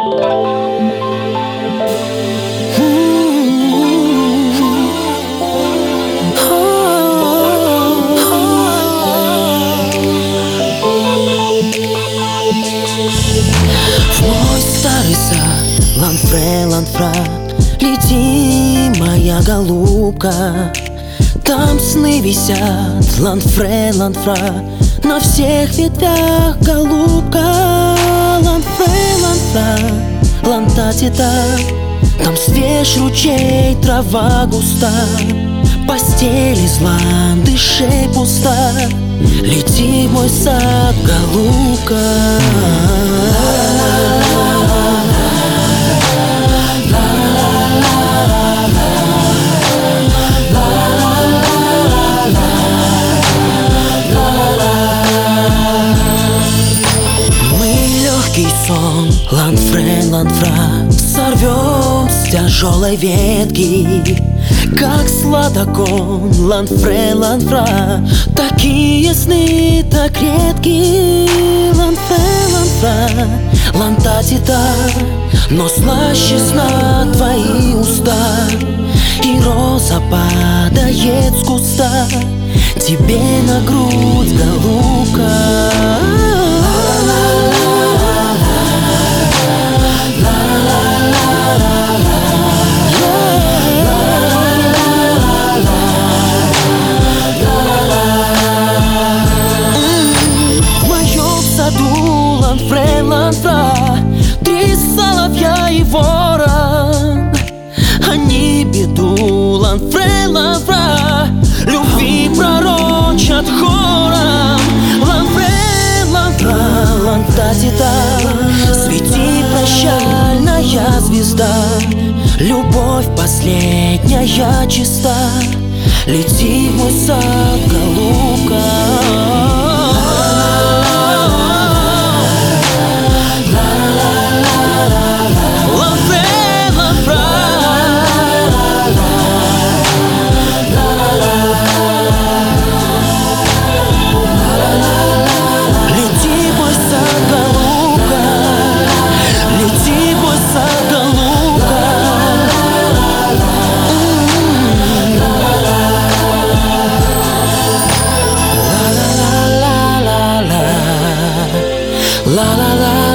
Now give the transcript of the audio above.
В мой старый сад, ланфре, ланфра, лети, моя голубка. Там сны висят, ланфре, ланфра, на всех ветвях, голубка. Ланфре, ланфра, лантатита, там свеж ручей, трава густа, постель из ландышей пуста. Лети в мой сад, голубка. Сон, ланфре, ланфра, сорвем с тяжелой ветки, как сладокон, ланфре, ланфра. Такие сны так редки. Ланфре, ланфра, лантатита, но слаще сна твои уста. И роза падает с куста тебе на грудь, голубка. Ланфре, ланфра, три соловья и ворон, они беду, ланфре, ланфра, любви пророчат хором. Ланфре, ланфра, лантатита, свети, прощальная звезда, любовь последняя чиста. Лети в мой сад, голубка. La la la